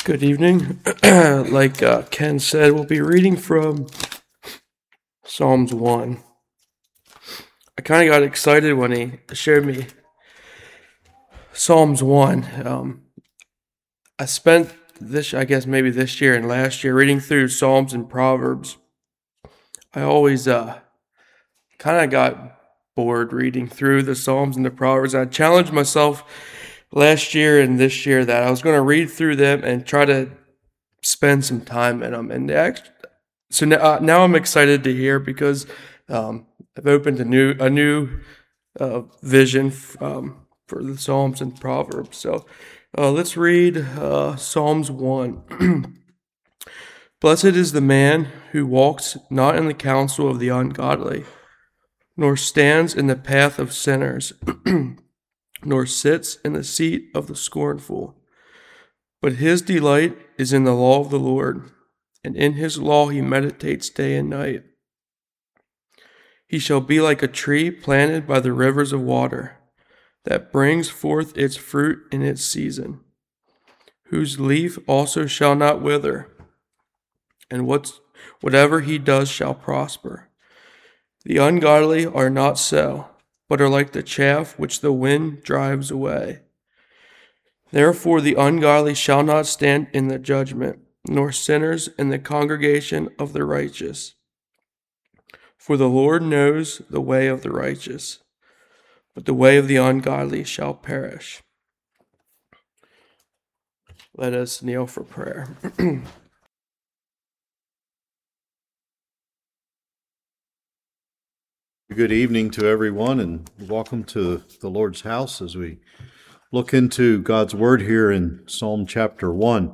Good evening. Like Ken said, we'll be reading from Psalms 1. I kind of got excited when he showed me Psalms 1. I spent maybe this year and last year reading through Psalms and Proverbs. I always kind of got bored reading through the Psalms and the Proverbs. I challenged myself last year and this year that I was going to read through them and try to spend some time in them. And so now I'm excited to hear because I've opened a new vision for the Psalms and Proverbs. So let's read Psalms 1. Blessed is the man who walks not in the counsel of the ungodly, nor stands in the path of sinners, nor sits in the seat of the scornful. But his delight is in the law of the Lord, and in his law he meditates day and night. He shall be like a tree planted by the rivers of water, that brings forth its fruit in its season, whose leaf also shall not wither, and whatever he does shall prosper. The ungodly are not so, but are like the chaff which the wind drives away. Therefore the ungodly shall not stand in the judgment, nor sinners in the congregation of the righteous. For the Lord knows the way of the righteous, but the way of the ungodly shall perish. Let us kneel for prayer. Good evening to everyone, and welcome to the Lord's house as we look into God's Word here in Psalm chapter 1.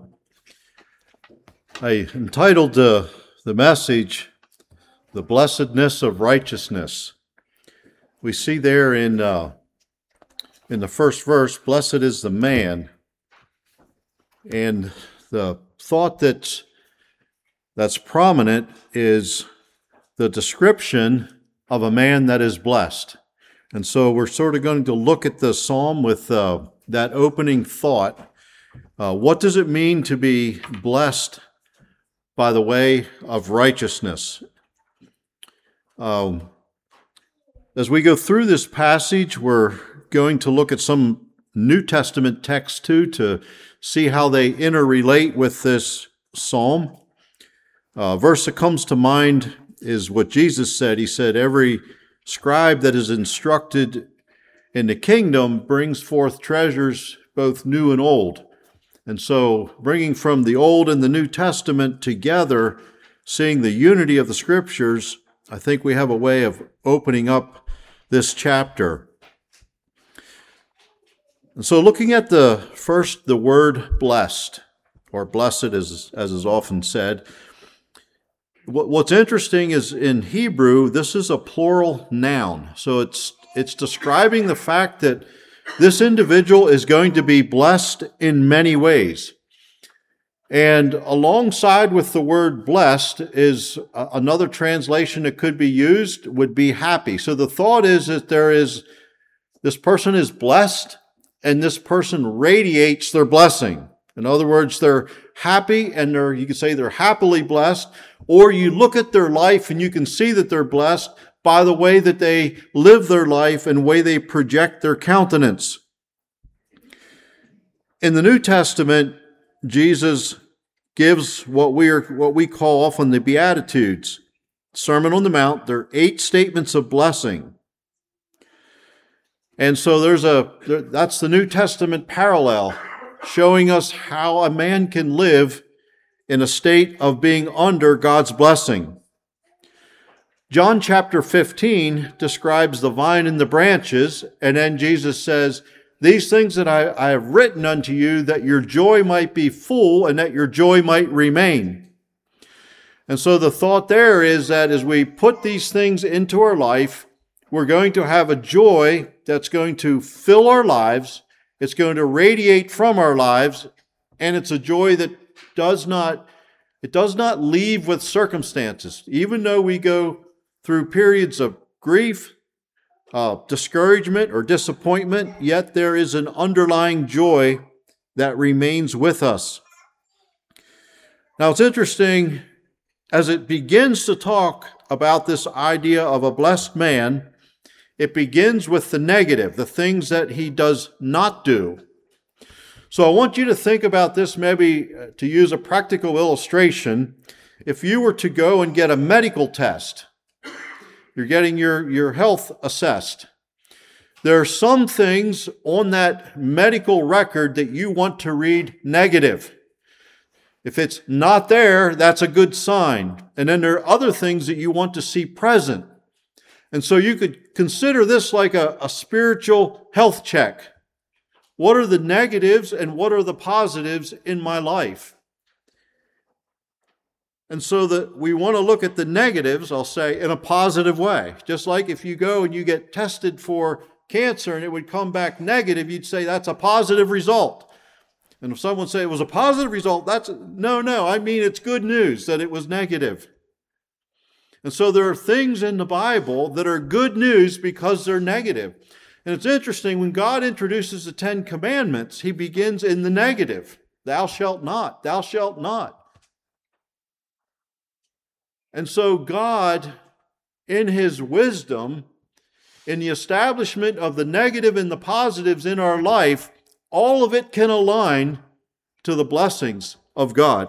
I entitled the message, The Blessedness of Righteousness. We see there in the first verse, blessed is the man. And the thought that's prominent is the description of a man that is blessed. And so we're sort of going to look at the psalm with that opening thought. What does it mean to be blessed by the way of righteousness? As we go through this passage, we're going to look at some New Testament texts too to see how they interrelate with this psalm. Verse that comes to mind is what Jesus said. He said, every scribe that is instructed in the kingdom brings forth treasures both new and old. And so bringing from the Old and the New Testament together, seeing the unity of the Scriptures, I think we have a way of opening up this chapter. And so looking at the word blessed, or blessed as is often said, what's interesting is in Hebrew, this is a plural noun. So it's describing the fact that this individual is going to be blessed in many ways. And alongside with the word blessed is another translation that could be used would be happy. So the thought is that this person is blessed and this person radiates their blessing. In other words, they're happy and you could say they're happily blessed, or you look at their life and you can see that they're blessed by the way that they live their life and the way they project their countenance. In the New Testament, Jesus gives what we call often the Beatitudes, Sermon on the Mount. They're 8 statements of blessing. And so that's the New Testament parallel, showing us how a man can live in a state of being under God's blessing. John chapter 15 describes the vine and the branches, and then Jesus says, these things that I have written unto you, that your joy might be full and that your joy might remain. And so the thought there is that as we put these things into our life, we're going to have a joy that's going to fill our lives. It's going to radiate from our lives, and it's a joy that does not leave with circumstances. Even though we go through periods of grief, discouragement, or disappointment, yet there is an underlying joy that remains with us. Now it's interesting, as it begins to talk about this idea of a blessed man, it begins with the negative, the things that he does not do. So I want you to think about this, maybe to use a practical illustration. If you were to go and get a medical test, you're getting your health assessed. There are some things on that medical record that you want to read negative. If it's not there, that's a good sign. And then there are other things that you want to see present. And so you could consider this like a spiritual health check. What are the negatives and what are the positives in my life? And so that we want to look at the negatives, I'll say, in a positive way. Just like if you go and you get tested for cancer and it would come back negative, you'd say that's a positive result. And if someone say it was a positive result, no, I mean it's good news that it was negative. And so there are things in the Bible that are good news because they're negative. And it's interesting, when God introduces the 10 Commandments, he begins in the negative. Thou shalt not, thou shalt not. And so God, in his wisdom, in the establishment of the negative and the positives in our life, all of it can align to the blessings of God.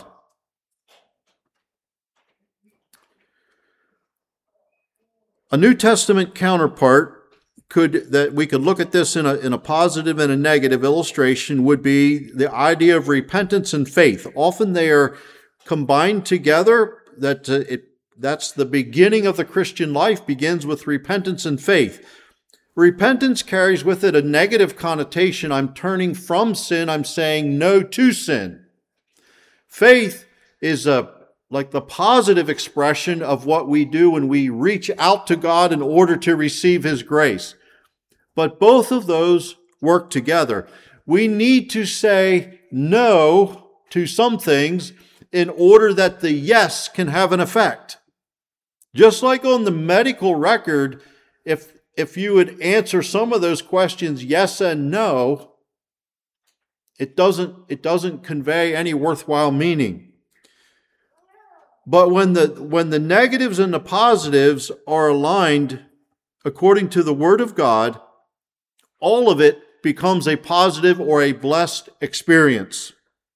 A New Testament counterpart that we could look at this in a positive and a negative illustration would be the idea of repentance and faith. Often they are combined together. That's the beginning of the Christian life, begins with repentance and faith. Repentance carries with it a negative connotation. I'm turning from sin. I'm saying no to sin. Faith is like the positive expression of what we do when we reach out to God in order to receive his grace. But both of those work together. We need to say no to some things in order that the yes can have an effect. Just like on the medical record, if you would answer some of those questions yes and no, it doesn't convey any worthwhile meaning. But when the negatives and the positives are aligned according to the Word of God, all of it becomes a positive or a blessed experience.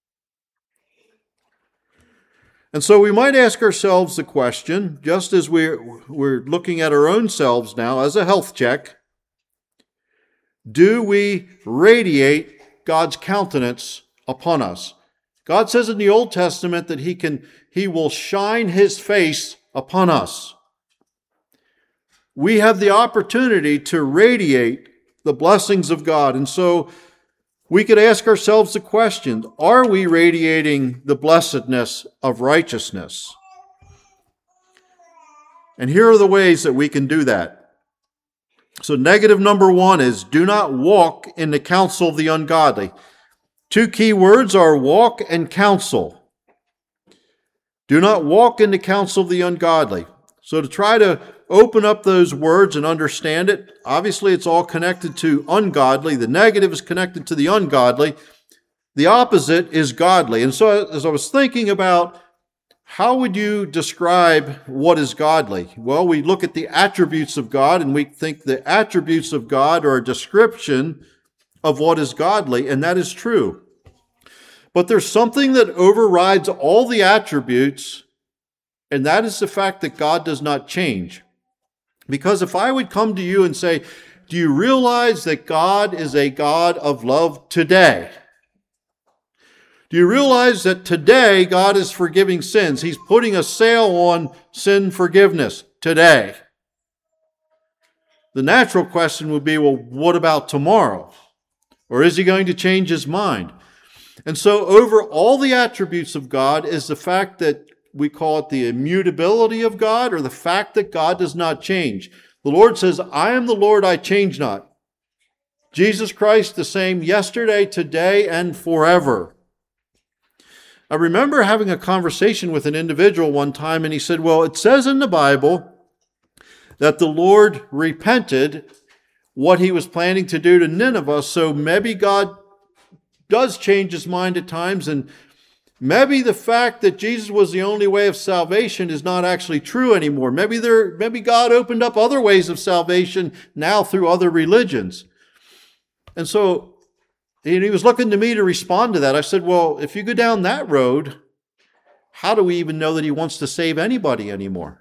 And so we might ask ourselves the question, just as we're looking at our own selves now as a health check, do we radiate God's countenance upon us? God says in the Old Testament that He will shine His face upon us. We have the opportunity to radiate the blessings of God. And so we could ask ourselves the question, are we radiating the blessedness of righteousness? And here are the ways that we can do that. So negative number 1 is do not walk in the counsel of the ungodly. 2 key words are walk and counsel. Do not walk in the counsel of the ungodly. So to try to open up those words and understand it, obviously it's all connected to ungodly. The negative is connected to the ungodly. The opposite is godly. And so as I was thinking about how would you describe what is godly? Well, we look at the attributes of God and we think the attributes of God are a description of what is godly, and that is true. But there's something that overrides all the attributes, and that is the fact that God does not change. Because if I would come to you and say, do you realize that God is a God of love today? Do you realize that today God is forgiving sins? He's putting a sale on sin forgiveness today. The natural question would be, well, what about tomorrow? Or is he going to change his mind? And so over all the attributes of God is the fact that we call it the immutability of God, or the fact that God does not change. The Lord says, I am the Lord, I change not. Jesus Christ the same yesterday, today, and forever. I remember having a conversation with an individual one time, and he said, well, it says in the Bible that the Lord repented what he was planning to do to Nineveh, so maybe God does change his mind at times, and Maybe the fact that Jesus was the only way of salvation is not actually true anymore. Maybe God opened up other ways of salvation now through other religions. And so he was looking to me to respond to that. I said, well, if you go down that road, how do we even know that he wants to save anybody anymore?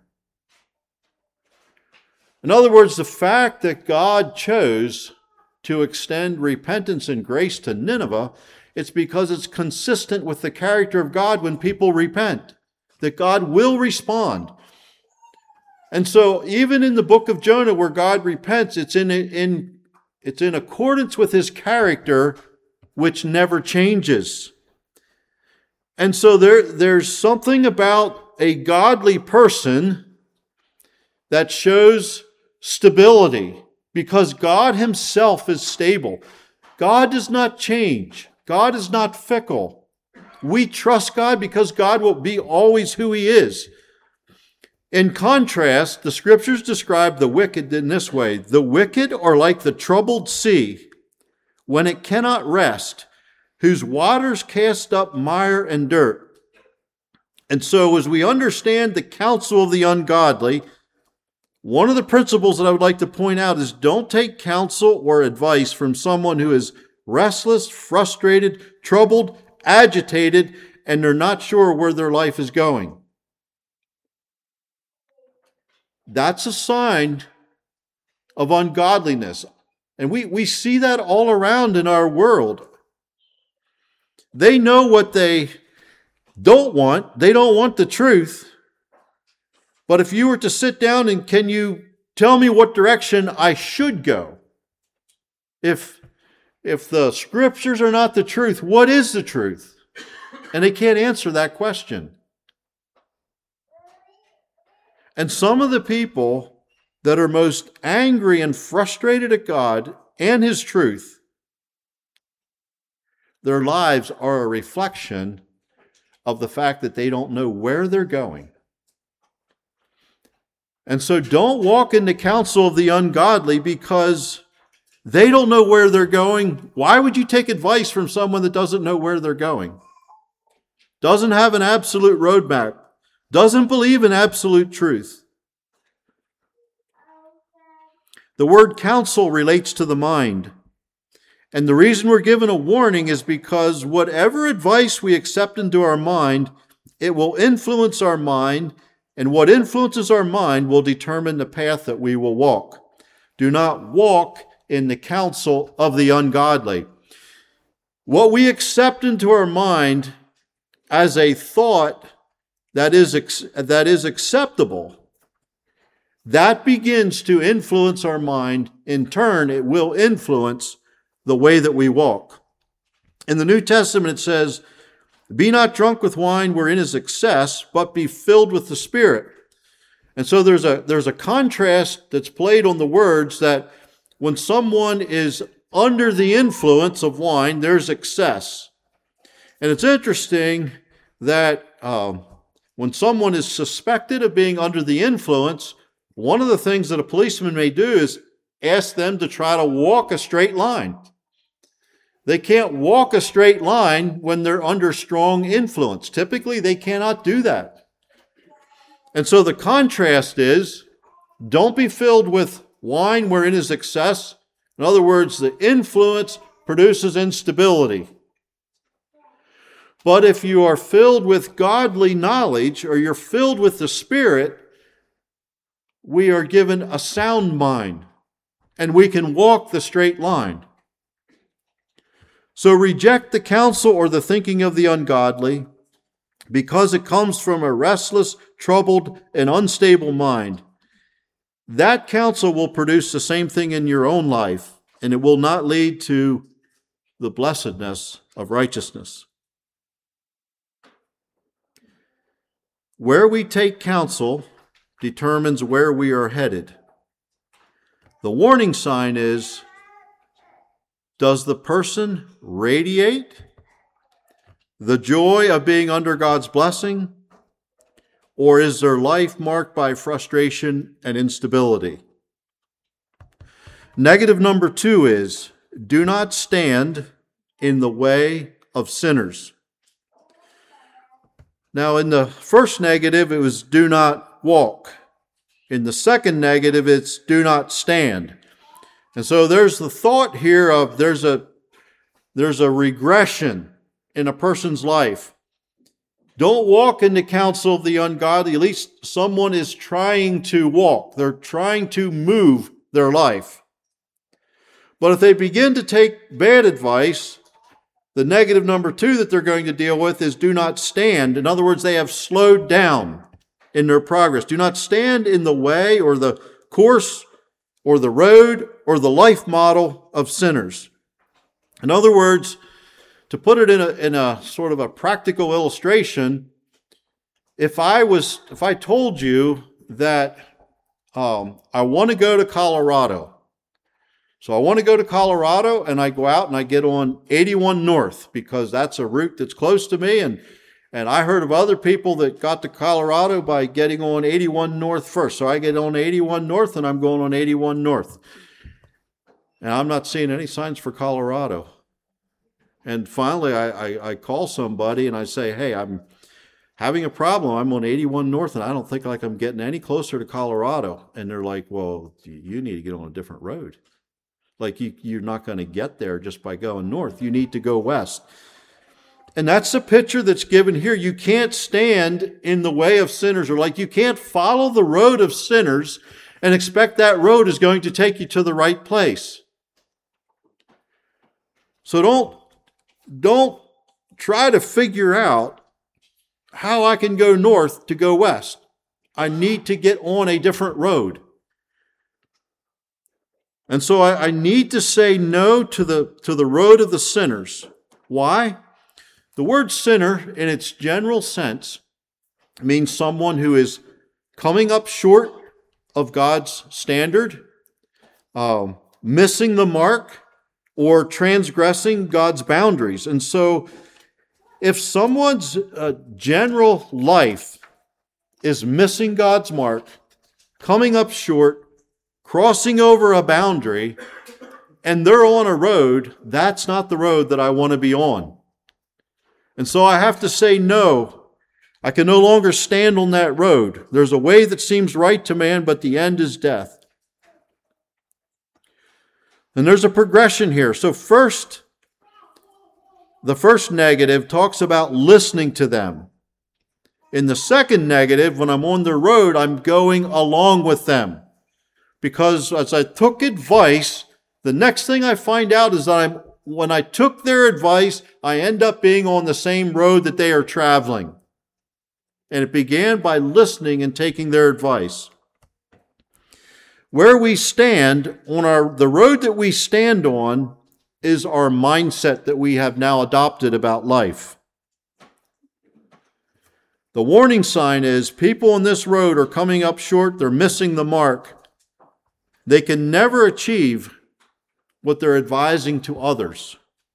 In other words, the fact that God chose to extend repentance and grace to Nineveh, it's because it's consistent with the character of God when people repent, that God will respond. And so even in the book of Jonah where God repents, it's in accordance with his character, which never changes. And so there's something about a godly person that shows stability because God himself is stable. God does not change. God is not fickle. We trust God because God will be always who he is. In contrast, the scriptures describe the wicked in this way. The wicked are like the troubled sea when it cannot rest, whose waters cast up mire and dirt. And so as we understand the counsel of the ungodly, one of the principles that I would like to point out is don't take counsel or advice from someone who is restless, frustrated, troubled, agitated, and they're not sure where their life is going. That's a sign of ungodliness. And we see that all around in our world. They know what they don't want. They don't want the truth. But if you were to sit down and can you tell me what direction I should go? If the scriptures are not the truth, what is the truth? And they can't answer that question. And some of the people that are most angry and frustrated at God and his truth, their lives are a reflection of the fact that they don't know where they're going. And so don't walk in the counsel of the ungodly because they don't know where they're going. Why would you take advice from someone that doesn't know where they're going? Doesn't have an absolute roadmap. Doesn't believe in absolute truth. The word counsel relates to the mind. And the reason we're given a warning is because whatever advice we accept into our mind, it will influence our mind, and what influences our mind will determine the path that we will walk. Do not walk in the counsel of the ungodly. What we accept into our mind as a thought that is acceptable, that begins to influence our mind. In turn, it will influence the way that we walk. In the New Testament, it says, "Be not drunk with wine wherein is excess, but be filled with the Spirit." And so there's a contrast that's played on the words that when someone is under the influence of wine, there's excess. And it's interesting that when someone is suspected of being under the influence, one of the things that a policeman may do is ask them to try to walk a straight line. They can't walk a straight line when they're under strong influence. Typically, they cannot do that. And so the contrast is, don't be filled with wine wherein is excess. In other words, the influence produces instability. But if you are filled with godly knowledge, or you're filled with the Spirit, we are given a sound mind, and we can walk the straight line. So reject the counsel or the thinking of the ungodly, because it comes from a restless, troubled, and unstable mind. That counsel will produce the same thing in your own life, and it will not lead to the blessedness of righteousness. Where we take counsel determines where we are headed. The warning sign is, does the person radiate the joy of being under God's blessing, or is their life marked by frustration and instability? Negative number 2 is, do not stand in the way of sinners. Now, in the first negative, it was do not walk. In the second negative, it's do not stand. And so there's the thought here of there's a regression in a person's life. Don't walk in the counsel of the ungodly. At least someone is trying to walk. They're trying to move their life. But if they begin to take bad advice, the negative number 2 that they're going to deal with is do not stand. In other words, they have slowed down in their progress. Do not stand in the way or the course or the road or the life model of sinners. In other words, to put it in a sort of a practical illustration, if I told you that I want to go to Colorado, so I want to go to Colorado, and I go out and I get on 81 North because that's a route that's close to me, and I heard of other people that got to Colorado by getting on 81 North first. So I get on 81 North and I'm going on 81 North. And I'm not seeing any signs for Colorado. And finally, I call somebody and I say, hey, I'm having a problem. I'm on 81 North and I don't think like I'm getting any closer to Colorado. And they're like, well, you need to get on a different road. Like you're not going to get there just by going north. You need to go west. And that's the picture that's given here. You can't stand in the way of sinners, or like you can't follow the road of sinners and expect that road is going to take you to the right place. So don't try to figure out how I can go north to go west. I need to get on a different road. And so I need to say no to the road of the sinners. Why? The word sinner, in its general sense, means someone who is coming up short of God's standard, missing the mark, or transgressing God's boundaries. And so if someone's general life is missing God's mark, coming up short, crossing over a boundary, and they're on a road, that's not the road that I want to be on. And so I have to say no. I can no longer stand on that road. There's a way that seems right to man, but the end is death. And there's a progression here. So first, the first negative talks about listening to them. In the second negative, when I'm on the road, I'm going along with them. Because as I took advice, the next thing I find out is that when I took their advice, I end up being on the same road that they are traveling. And it began by listening and taking their advice. Where we stand on the road that we stand on is our mindset that we have now adopted about life. The warning sign is people on this road are coming up short, they're missing the mark. They can never achieve what they're advising to others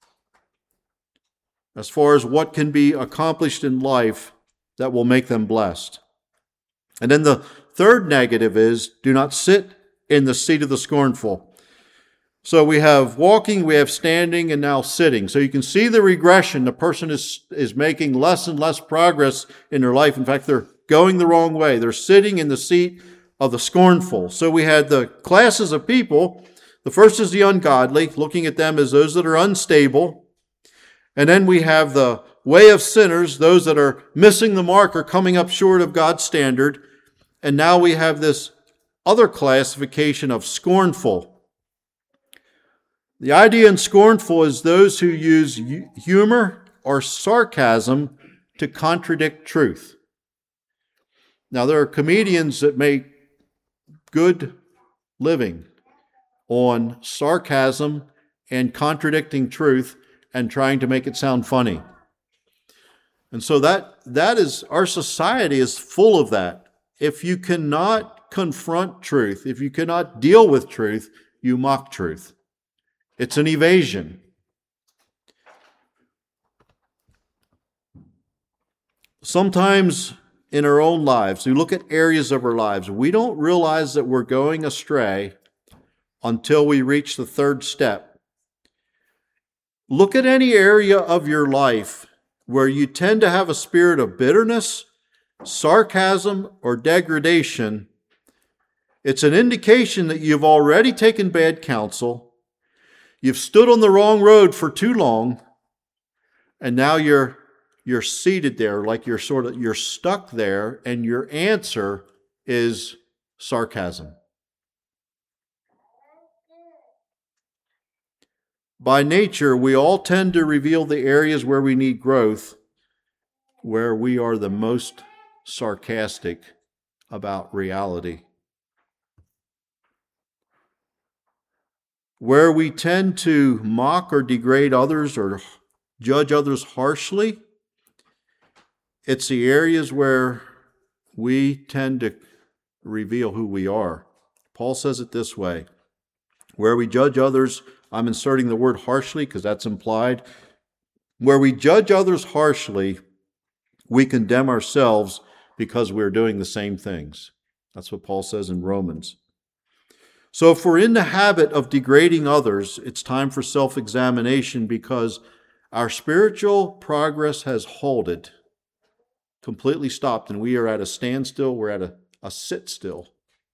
as far as what can be accomplished in life that will make them blessed. And then the third negative is do not sit in the seat of the scornful. So we have walking, we have standing, and now sitting. So you can see the regression. The person is making less and less progress in their life. In fact, they're going the wrong way. They're sitting in the seat of the scornful. So we had the classes of people. The first is the ungodly, looking at them as those that are unstable. And then we have the way of sinners, those that are missing the mark or coming up short of God's standard. And now we have this other classification of scornful. The idea in scornful is those who use humor or sarcasm to contradict truth. Now, there are comedians that make good living on sarcasm and contradicting truth and trying to make it sound funny. And so that is, our society is full of that. If you cannot confront truth, if you cannot deal with truth, you mock truth. It's an evasion. Sometimes in our own lives, we look at areas of our lives, we don't realize that we're going astray until we reach the third step. Look at any area of your life where you tend to have a spirit of bitterness, sarcasm, or degradation, it's an indication that you've already taken bad counsel, you've stood on the wrong road for too long, and now you're seated there like you're stuck there, and your answer is sarcasm. By nature, we all tend to reveal the areas where we need growth, where we are the most sarcastic about reality. Where we tend to mock or degrade others or judge others harshly, it's the areas where we tend to reveal who we are. Paul says it this way: where we judge others, I'm inserting the word harshly because that's implied. Where we judge others harshly, we condemn ourselves because we're doing the same things. That's what Paul says in Romans. So if we're in the habit of degrading others, it's time for self-examination, because our spiritual progress has halted, completely stopped, and we are at a standstill, we're at a sit still,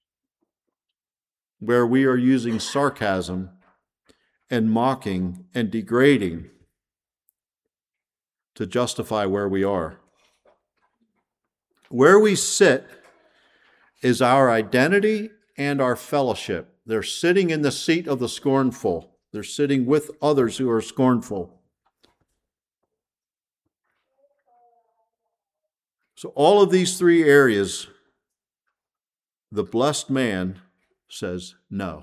where we are using sarcasm and mocking and degrading to justify where we are. Where we sit is our identity and our fellowship. They're sitting in the seat of the scornful. They're sitting with others who are scornful. So all of these three areas, the blessed man says, no.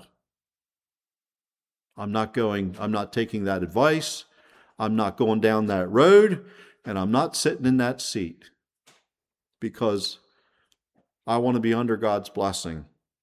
I'm not taking that advice. I'm not going down that road, and I'm not sitting in that seat, because I want to be under God's blessing.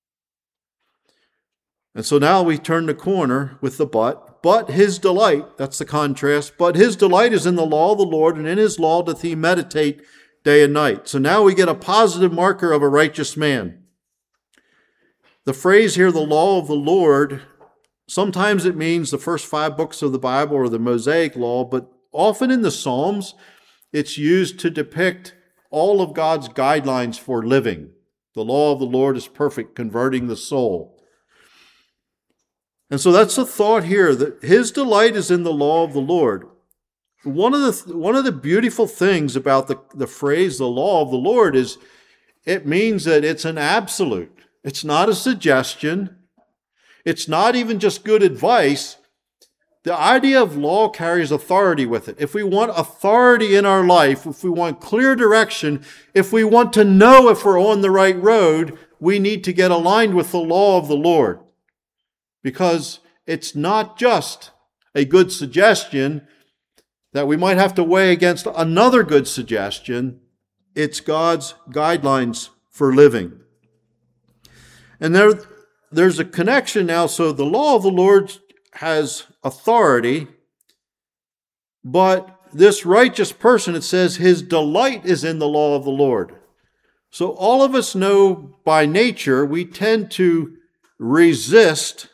And so now we turn the corner with the but his delight, that's the contrast, but his delight is in the law of the Lord, and in his law doth he meditate day and night. So now we get a positive marker of a righteous man. The phrase here, the law of the Lord, sometimes it means the first 5 books of the Bible or the Mosaic law, but often in the Psalms, it's used to depict all of God's guidelines for living. The law of the Lord is perfect, converting the soul. And so that's the thought here, that his delight is in the law of the Lord. One of the beautiful things about the phrase, the law of the Lord, is it means that it's an absolute. It's not a suggestion. It's not even just good advice. The idea of law carries authority with it. If we want authority in our life, if we want clear direction, if we want to know if we're on the right road, we need to get aligned with the law of the Lord. Because it's not just a good suggestion that we might have to weigh against another good suggestion. It's God's guidelines for living. And there's a connection now. So the law of the Lord has authority, but this righteous person, it says, his delight is in the law of the Lord. So all of us know by nature we tend to resist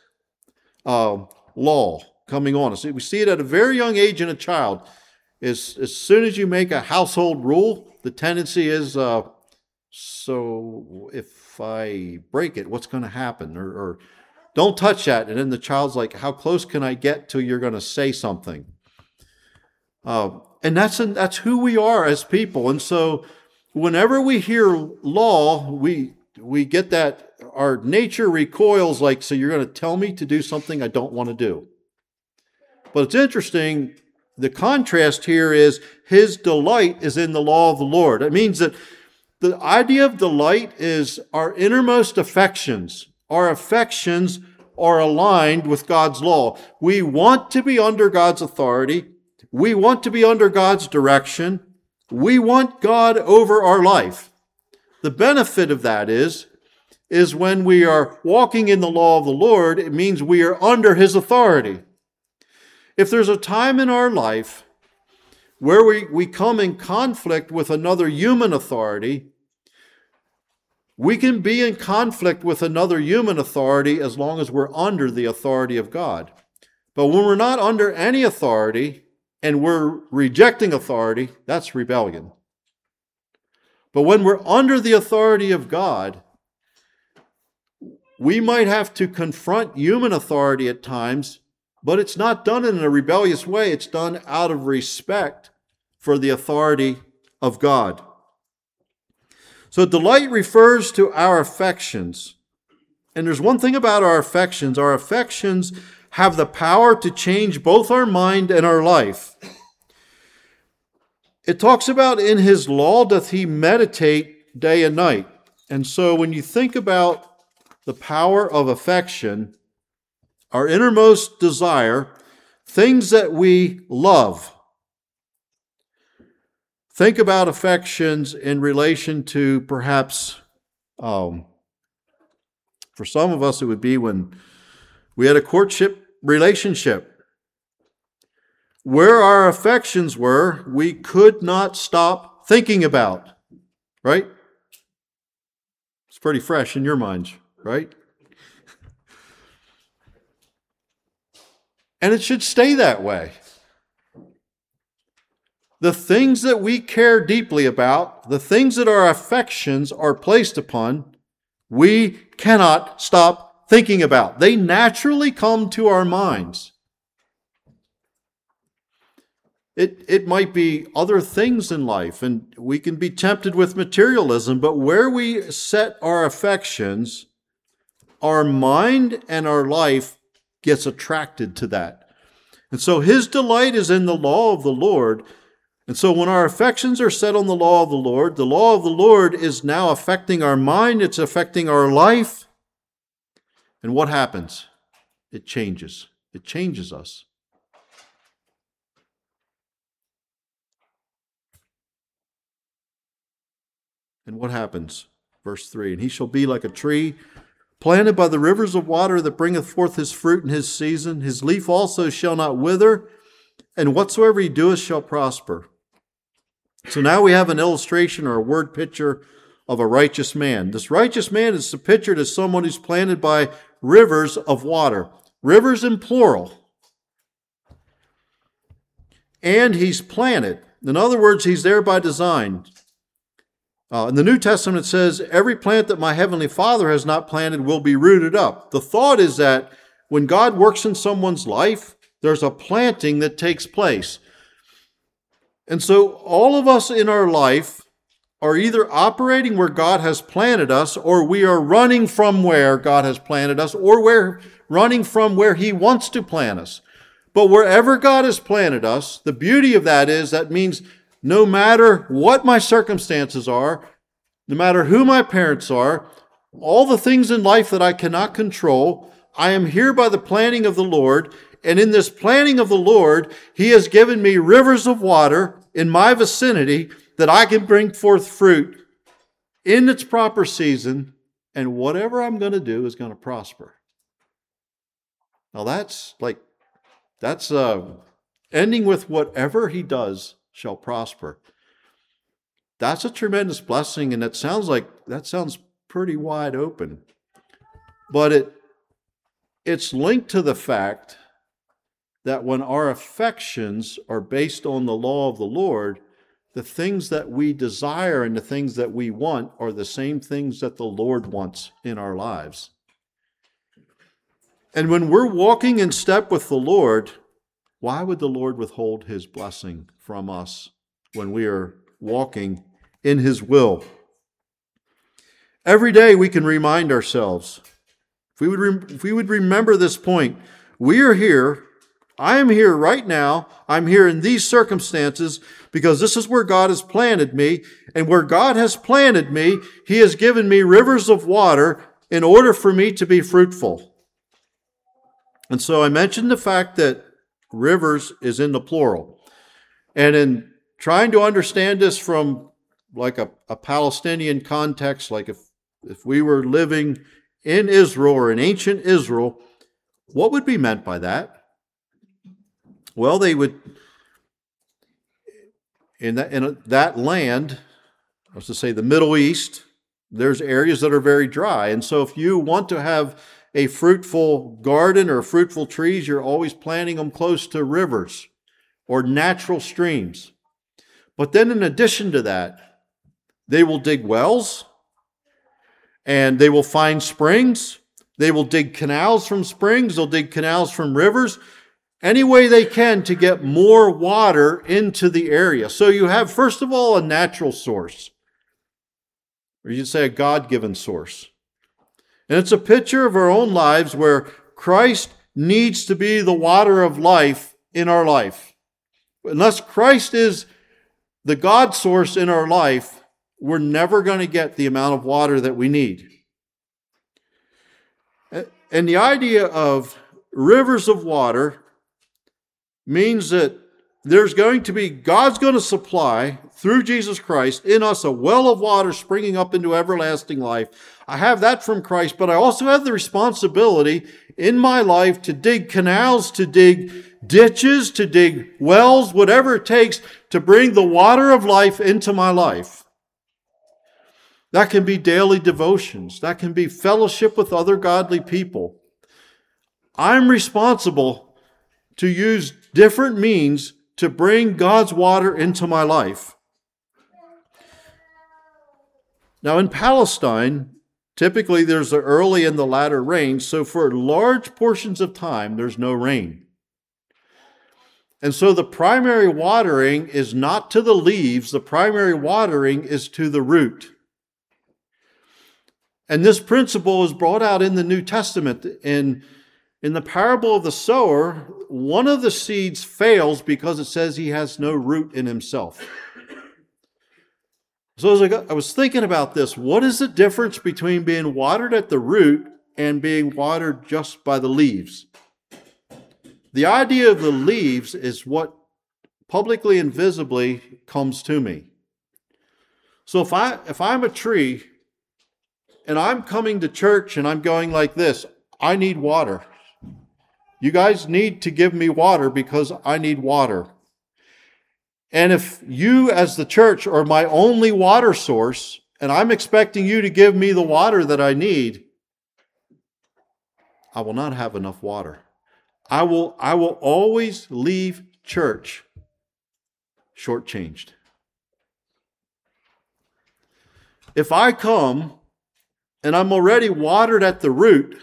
law coming on us. We see it at a very young age in a child. As soon as you make a household rule, the tendency is, so if I break it, what's going to happen? Or don't touch that. And then the child's like, how close can I get till you're going to say something? And that's who we are as people. And so whenever we hear law, we get that our nature recoils, like, so you're going to tell me to do something I don't want to do. But it's interesting, the contrast here is his delight is in the law of the Lord. It means that the idea of delight is our innermost affections. Our affections are aligned with God's law. We want to be under God's authority. We want to be under God's direction. We want God over our life. The benefit of that is when we are walking in the law of the Lord, it means we are under his authority. If there's a time in our life where we come in conflict with another human authority, we can be in conflict with another human authority as long as we're under the authority of God. But when we're not under any authority, and we're rejecting authority, that's rebellion. But when we're under the authority of God, we might have to confront human authority at times, but it's not done in a rebellious way. It's done out of respect for the authority of God. So delight refers to our affections. And there's one thing about our affections. Our affections have the power to change both our mind and our life. It talks about in his law doth he meditate day and night. And so when you think about the power of affection, our innermost desire, things that we love. Think about affections in relation to perhaps, for some of us it would be when we had a courtship relationship. Where our affections were, we could not stop thinking about, right? It's pretty fresh in your minds, right? And it should stay that way. The things that we care deeply about, the things that our affections are placed upon, we cannot stop thinking about. They naturally come to our minds. It might be other things in life, and we can be tempted with materialism, but where we set our affections, our mind and our life gets attracted to that. And so his delight is in the law of the Lord. And so when our affections are set on the law of the Lord is now affecting our mind, it's affecting our life. And what happens? It changes. It changes us. And what happens? Verse 3, and he shall be like a tree planted by the rivers of water that bringeth forth his fruit in his season. His leaf also shall not wither, and whatsoever he doeth shall prosper. So now we have an illustration or a word picture of a righteous man. This righteous man is pictured as someone who's planted by rivers of water. Rivers in plural. And he's planted. In other words, he's there by design. In the New Testament it says, every plant that my heavenly Father has not planted will be rooted up. The thought is that when God works in someone's life, there's a planting that takes place. And so all of us in our life are either operating where God has planted us, or we are running from where God has planted us, or we're running from where he wants to plant us. But wherever God has planted us, the beauty of that is that means no matter what my circumstances are, no matter who my parents are, all the things in life that I cannot control, I am here by the planting of the Lord. And in this planting of the Lord, he has given me rivers of water in my vicinity that I can bring forth fruit in its proper season. And whatever I'm going to do is going to prosper. Now that's ending with whatever he does shall prosper. That's a tremendous blessing, and that sounds pretty wide open. But it's linked to the fact that when our affections are based on the law of the Lord, the things that we desire and the things that we want are the same things that the Lord wants in our lives. And when we're walking in step with the Lord, why would the Lord withhold his blessing from us when we are walking in his will? Every day we can remind ourselves, if we would remember this point, we are here, I am here right now, I'm here in these circumstances because this is where God has planted me, and where God has planted me, he has given me rivers of water in order for me to be fruitful. And so I mentioned the fact that rivers is in the plural. And in trying to understand this from like a Palestinian context, like if we were living in Israel or in ancient Israel, what would be meant by that? Well, they would, in that land, I was to say the Middle East, there's areas that are very dry. And so if you want to have a fruitful garden or fruitful trees, you're always planting them close to rivers or natural streams. But then in addition to that, they will dig wells, and they will find springs. They will dig canals from springs. They'll dig canals from rivers. Any way they can to get more water into the area. So you have, first of all, a natural source. Or you'd say a God-given source. And it's a picture of our own lives where Christ needs to be the water of life in our life. Unless Christ is the God source in our life, we're never going to get the amount of water that we need. And the idea of rivers of water means that there's going to be, God's going to supply through Jesus Christ in us a well of water springing up into everlasting life. I have that from Christ, but I also have the responsibility in my life to dig canals, to dig ditches, to dig wells, whatever it takes to bring the water of life into my life. That can be daily devotions. That can be fellowship with other godly people. I'm responsible to use different means to bring God's water into my life. Now in Palestine, typically there's the early and the latter rain, so for large portions of time there's no rain. And so the primary watering is not to the leaves, the primary watering is to the root. And this principle is brought out in the New Testament. In the parable of the sower, one of the seeds fails because it says he has no root in himself. So as I was thinking about this, what is the difference between being watered at the root and being watered just by the leaves? The idea of the leaves is what publicly and visibly comes to me. So if I'm a tree and I'm coming to church and I'm going like this, I need water. You guys need to give me water because I need water. And if you as the church are my only water source and I'm expecting you to give me the water that I need, I will not have enough water. I will always leave church shortchanged. If I come and I'm already watered at the root,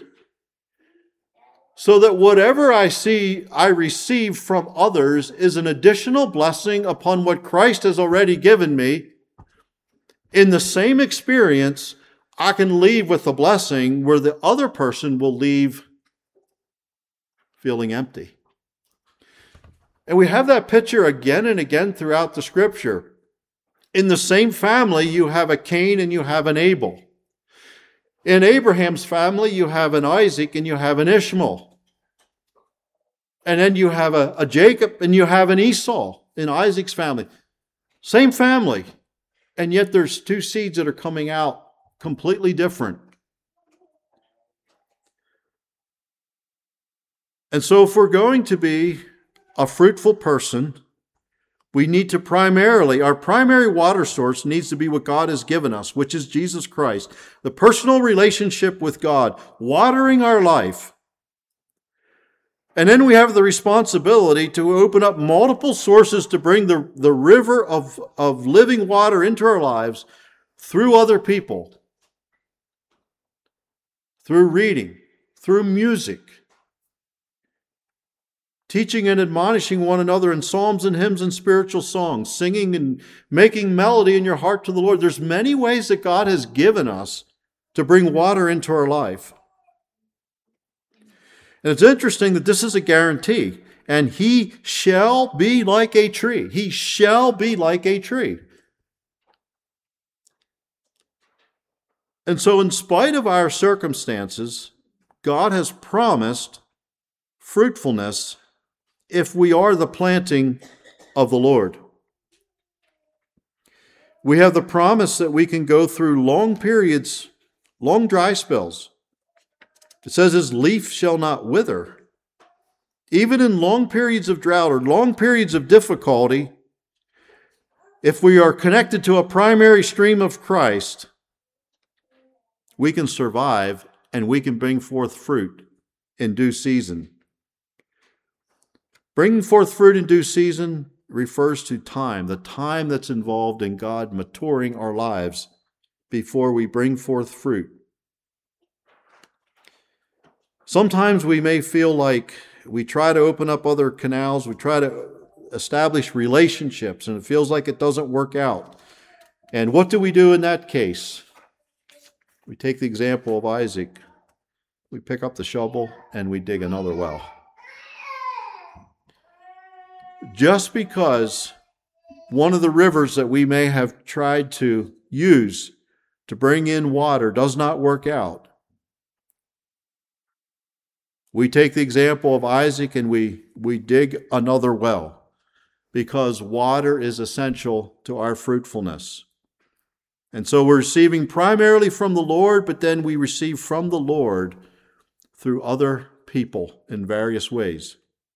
so that whatever I see, I receive from others is an additional blessing upon what Christ has already given me, in the same experience, I can leave with a blessing where the other person will leave feeling empty. And we have that picture again and again throughout the scripture. In the same family, you have a Cain and you have an Abel. In Abraham's family, you have an Isaac and you have an Ishmael. And then you have a Jacob and you have an Esau in Isaac's family. Same family. And yet there's two seeds that are coming out completely different. And so if we're going to be a fruitful person, we need to our primary water source needs to be what God has given us, which is Jesus Christ. The personal relationship with God, watering our life. And then we have the responsibility to open up multiple sources to bring the river of living water into our lives through other people, through reading, through music, teaching and admonishing one another in psalms and hymns and spiritual songs, singing and making melody in your heart to the Lord. There's many ways that God has given us to bring water into our life. And it's interesting that this is a guarantee. And he shall be like a tree. He shall be like a tree. And so in spite of our circumstances, God has promised fruitfulness if we are the planting of the Lord. We have the promise that we can go through long periods, long dry spells. It says his leaf shall not wither. Even in long periods of drought or long periods of difficulty, if we are connected to a primary stream of Christ, we can survive and we can bring forth fruit in due season. Bringing forth fruit in due season refers to time, the time that's involved in God maturing our lives before we bring forth fruit. Sometimes we may feel like we try to open up other canals, we try to establish relationships, and it feels like it doesn't work out. And what do we do in that case? We take the example of Isaac. We pick up the shovel and we dig another well. Just because one of the rivers that we may have tried to use to bring in water does not work out, we take the example of Isaac and we dig another well, because water is essential to our fruitfulness. And so we're receiving primarily from the Lord, but then we receive from the Lord through other people in various ways.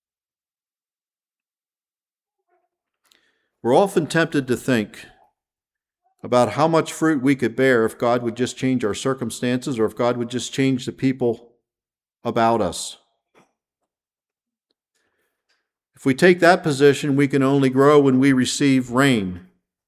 We're often tempted to think about how much fruit we could bear if God would just change our circumstances, or if God would just change the people about us. If we take that position, we can only grow when we receive rain.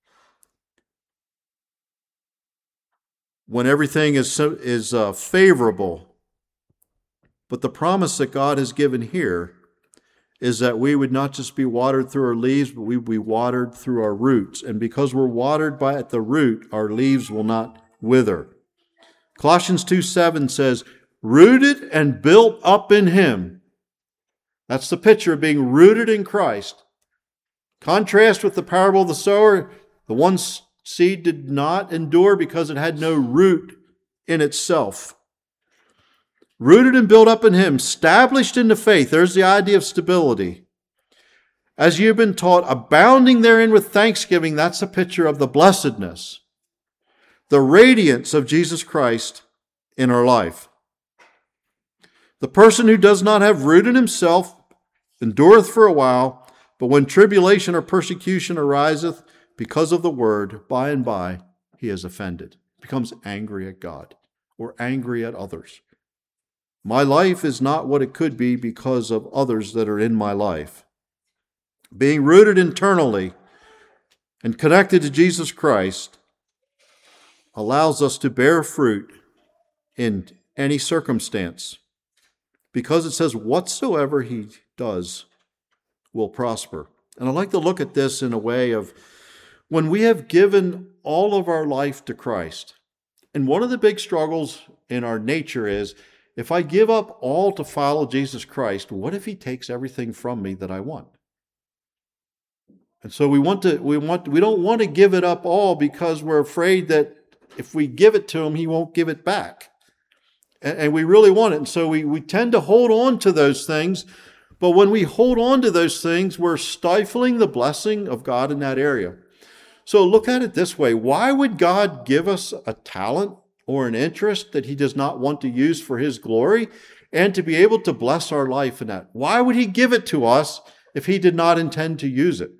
When everything is favorable. But the promise that God has given here is that we would not just be watered through our leaves, but we would be watered through our roots. And because we're watered at the root, our leaves will not wither. Colossians 2:7 says, rooted and built up in Him. That's the picture of being rooted in Christ. Contrast with the parable of the sower. The one seed did not endure because it had no root in itself. Rooted and built up in Him, established in the faith. There's the idea of stability. As you've been taught, abounding therein with thanksgiving. That's a picture of the blessedness, the radiance of Jesus Christ in our life. The person who does not have root in himself endureth for a while, but when tribulation or persecution ariseth because of the word, by and by he is offended, becomes angry at God or angry at others. My life is not what it could be because of others that are in my life. Being rooted internally and connected to Jesus Christ allows us to bear fruit in any circumstance, because it says whatsoever he does will prosper. And I like to look at this in a way of when we have given all of our life to Christ. And one of the big struggles in our nature is, if I give up all to follow Jesus Christ, what if he takes everything from me that I want? And so we don't want to give it up all because we're afraid that if we give it to him, he won't give it back. And we really want it. And so we tend to hold on to those things. But when we hold on to those things, we're stifling the blessing of God in that area. So look at it this way. Why would God give us a talent or an interest that he does not want to use for his glory and to be able to bless our life in that? Why would he give it to us if he did not intend to use it?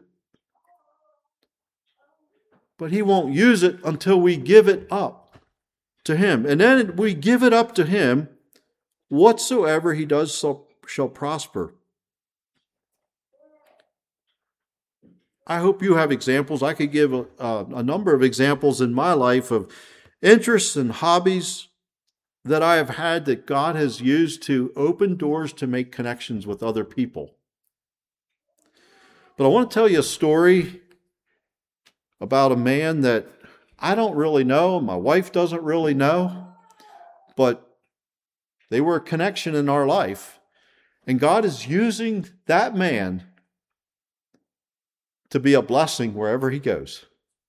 But he won't use it until we give it up to him. And then we give it up to him. Whatsoever he does shall prosper. I hope you have examples. I could give a number of examples in my life of interests and hobbies that I have had that God has used to open doors to make connections with other people. But I want to tell you a story about a man that I don't really know, my wife doesn't really know, but they were a connection in our life. And God is using that man to be a blessing wherever he goes.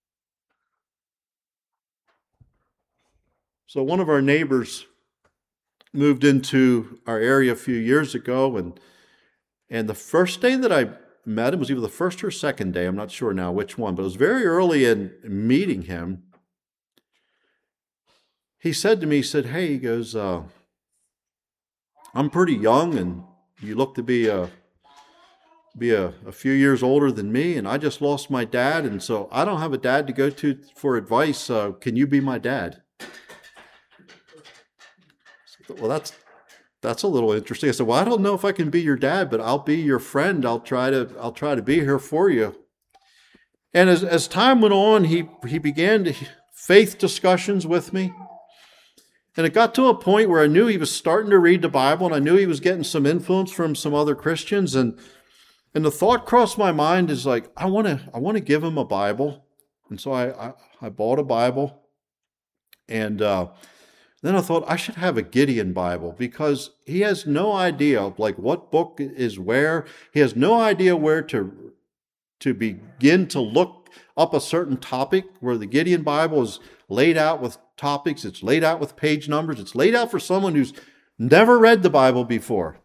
So one of our neighbors moved into our area a few years ago, and the first day that I met him was either the first or second day, I'm not sure now which one, but it was very early in meeting him. He said to me, hey, he goes, I'm pretty young and you look to be a few years older than me, and I just lost my dad, and so I don't have a dad to go to for advice. Can you be my dad? Well, that's a little interesting. I said, well, I don't know if I can be your dad, but I'll be your friend. I'll try to be here for you. And as time went on, he began faith discussions with me. And it got to a point where I knew he was starting to read the Bible, and I knew he was getting some influence from some other Christians. And the thought crossed my mind is like, I want to give him a Bible. And so I bought a Bible. And then I thought I should have a Gideon Bible, because he has no idea like what book is where. He has no idea where to begin to look up a certain topic, where the Gideon Bible is laid out with topics. It's laid out with page numbers. It's laid out for someone who's never read the Bible before.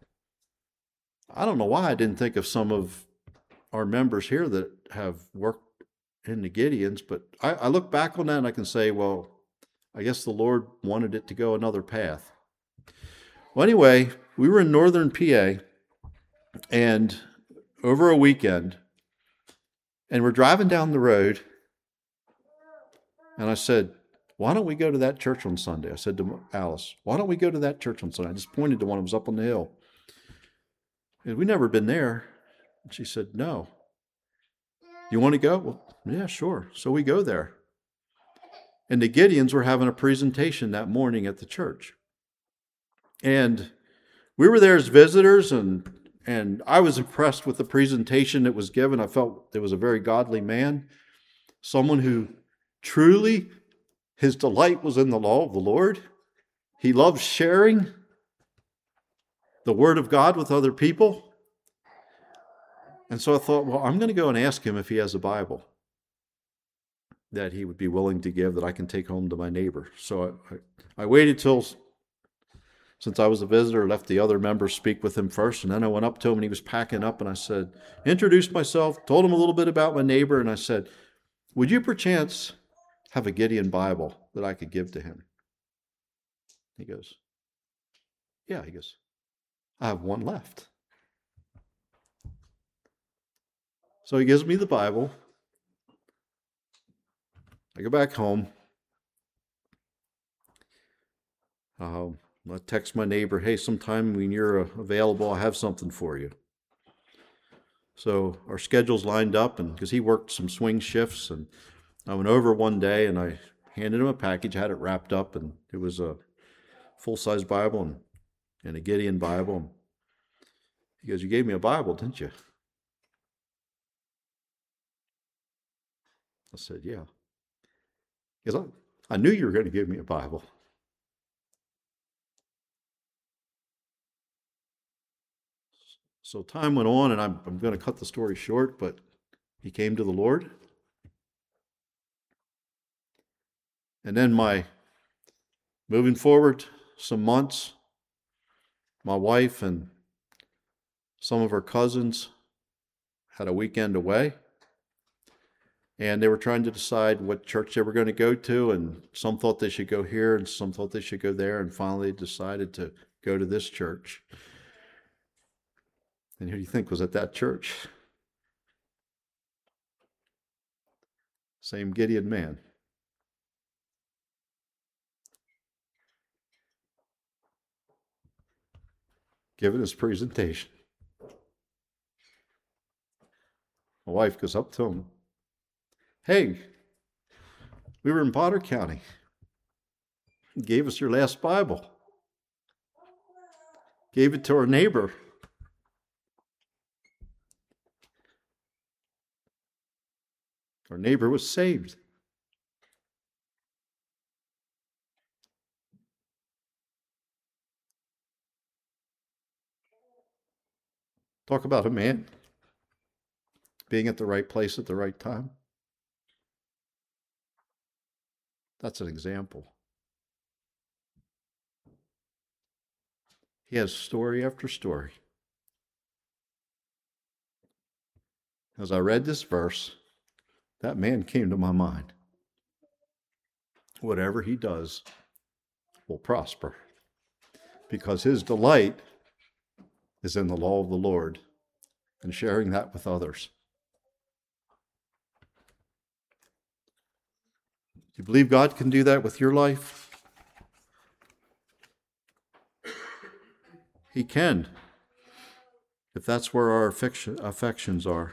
I don't know why I didn't think of some of our members here that have worked in the Gideons, but I look back on that and I can say, well, I guess the Lord wanted it to go another path. Well, anyway, we were in northern PA, and over a weekend, and we're driving down the road, and I said, why don't we go to that church on Sunday? I said to Alice, why don't we go to that church on Sunday? I just pointed to one that was up on the hill. And we'd never been there. And she said, no. You want to go? Well, yeah, sure. So we go there. And the Gideons were having a presentation that morning at the church. And we were there as visitors, and I was impressed with the presentation that was given. I felt it was a very godly man, someone who truly, his delight was in the law of the Lord. He loved sharing the Word of God with other people. And so I thought, well, I'm going to go and ask him if he has a Bible that he would be willing to give that I can take home to my neighbor. So I waited till, since I was a visitor, left the other members speak with him first, and then I went up to him and he was packing up, and I said, introduced myself, told him a little bit about my neighbor, and I said, would you perchance have a Gideon Bible that I could give to him? He goes, yeah. He goes, I have one left. So he gives me the Bible. I go back home. I text my neighbor, hey, sometime when you're available, I have something for you. So our schedules lined up, and because he worked some swing shifts, and I went over one day and I handed him a package, had it wrapped up, and it was a full-size Bible and a Gideon Bible. He goes, you gave me a Bible, didn't you? I said, yeah. He goes, I knew you were going to give me a Bible. So time went on, and I'm going to cut the story short, but he came to the Lord. And then moving forward some months, my wife and some of her cousins had a weekend away. And they were trying to decide what church they were going to go to, and some thought they should go here, and some thought they should go there, and finally decided to go to this church. And who do you think was at that church? Same Gideon man. Giving his presentation. My wife goes up to him. Hey, we were in Potter County. You gave us your last Bible. Gave it to our neighbor. Our neighbor was saved. Talk about a man being at the right place at the right time. That's an example. He has story after story. As I read this verse, that man came to my mind. Whatever he does will prosper, because his delight is in the law of the Lord and sharing that with others. Do you believe God can do that with your life? He can, if that's where our affections are.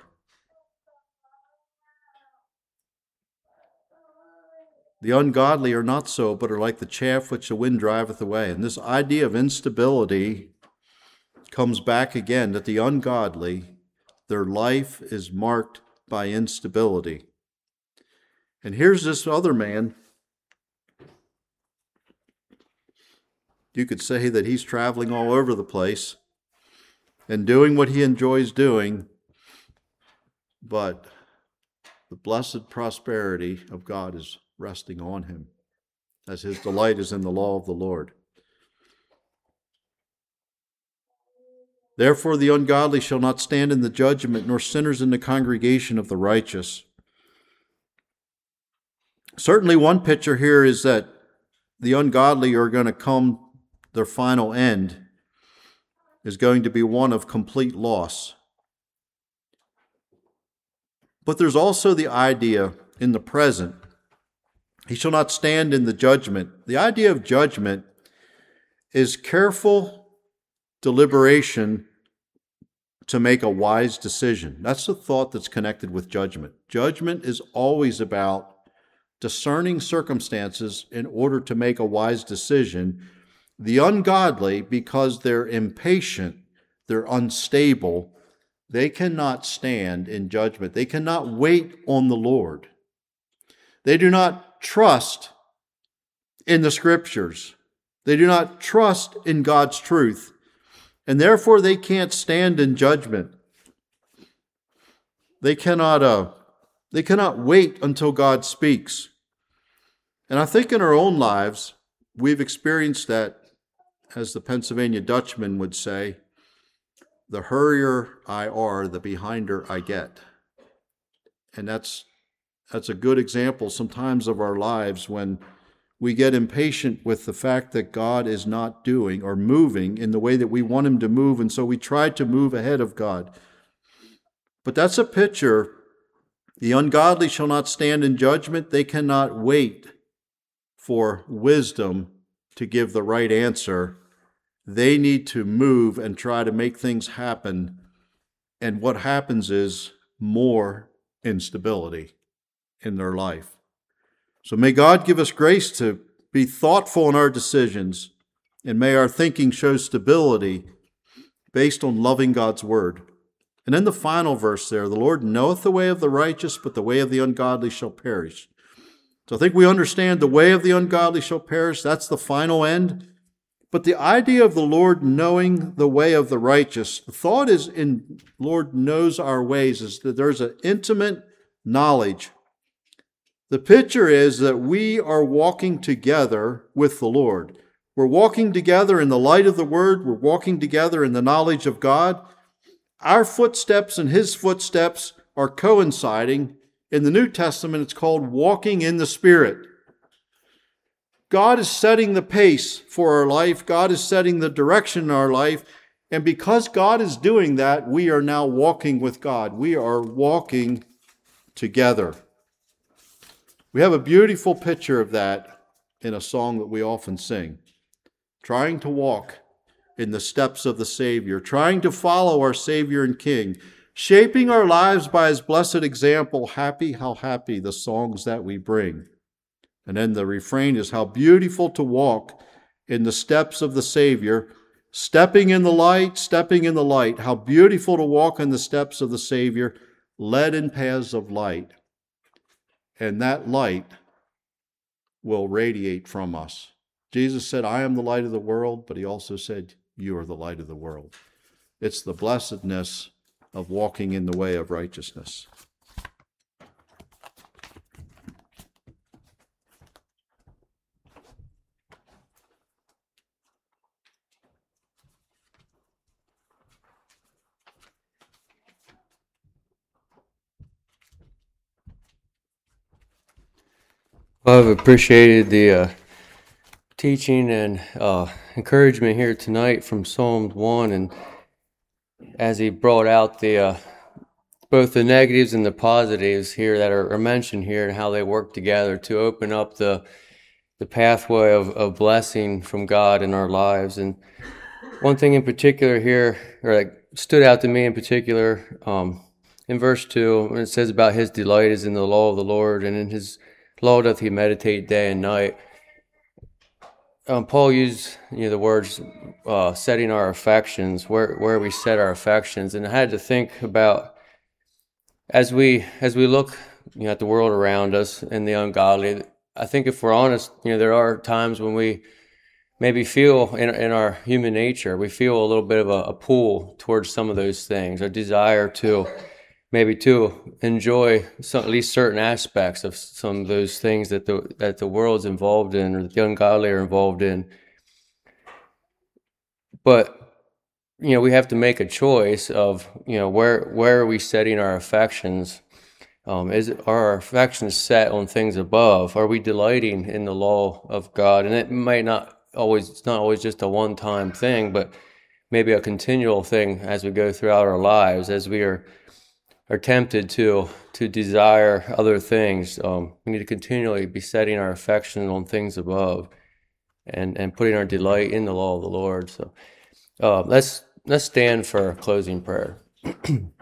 The ungodly are not so, but are like the chaff which the wind driveth away. And this idea of instability comes back again, that the ungodly, their life is marked by instability. And here's this other man. You could say that he's traveling all over the place and doing what he enjoys doing, but the blessed prosperity of God is resting on him, as his delight is in the law of the Lord. Therefore the ungodly shall not stand in the judgment, nor sinners in the congregation of the righteous. Certainly one picture here is that the ungodly are going to come, their final end is going to be one of complete loss. But there's also the idea in the present, he shall not stand in the judgment. The idea of judgment is careful deliberation to make a wise decision. That's the thought that's connected with judgment. Judgment is always about discerning circumstances in order to make a wise decision. The ungodly, because they're impatient, they're unstable, they cannot stand in judgment. They cannot wait on the Lord. They do not trust in the Scriptures. They do not trust in God's truth. And therefore they can't stand in judgment. They cannot wait until God speaks. And I think in our own lives, we've experienced that, as the Pennsylvania Dutchman would say, the hurrier I are, the behinder I get. And that's a good example sometimes of our lives when we get impatient with the fact that God is not doing or moving in the way that we want him to move, and so we try to move ahead of God. But that's a picture. The ungodly shall not stand in judgment. They cannot wait for wisdom to give the right answer. They need to move and try to make things happen. And what happens is more instability in their life. So may God give us grace to be thoughtful in our decisions, and may our thinking show stability based on loving God's word. And then the final verse there, the Lord knoweth the way of the righteous, but the way of the ungodly shall perish. So I think we understand the way of the ungodly shall perish. That's the final end. But the idea of the Lord knowing the way of the righteous, the thought is in Lord knows our ways, is that there's an intimate knowledge. The picture is that we are walking together with the Lord. We're walking together in the light of the Word. We're walking together in the knowledge of God. Our footsteps and His footsteps are coinciding. In the New Testament, it's called walking in the Spirit. God is setting the pace for our life. God is setting the direction in our life. And because God is doing that, we are now walking with God. We are walking together. We have a beautiful picture of that in a song that we often sing. Trying to walk in the steps of the Savior, trying to follow our Savior and King, shaping our lives by His blessed example. Happy, how happy the songs that we bring. And then the refrain is, how beautiful to walk in the steps of the Savior, stepping in the light, stepping in the light. How beautiful to walk in the steps of the Savior, led in paths of light. And that light will radiate from us. Jesus said, I am the light of the world, but He also said, you are the light of the world. It's the blessedness of walking in the way of righteousness. Well, I've appreciated the teaching and encouragement here tonight from Psalms 1, and as he brought out the both the negatives and the positives here that are mentioned here, and how they work together to open up the pathway of blessing from God in our lives. And one thing in particular here, or like stood out to me in particular, in verse 2, when it says about his delight is in the law of the Lord, and in his law doth he meditate day and night. Paul used the words setting our affections, where we set our affections, and I had to think about as we look at the world around us and the ungodly. I think if we're honest, there are times when we maybe feel in our human nature, we feel a little bit of a pull towards some of those things, a desire to enjoy at least certain aspects of some of those things that the world's involved in, or the ungodly are involved in. But we have to make a choice of where are we setting our affections. Are our affections set on things above? Are we delighting in the law of God? And it might not always, it's not always just a one-time thing, but maybe a continual thing as we go throughout our lives, as we are tempted to desire other things. We need to continually be setting our affection on things above, and putting our delight in the law of the Lord. So let's stand for closing prayer.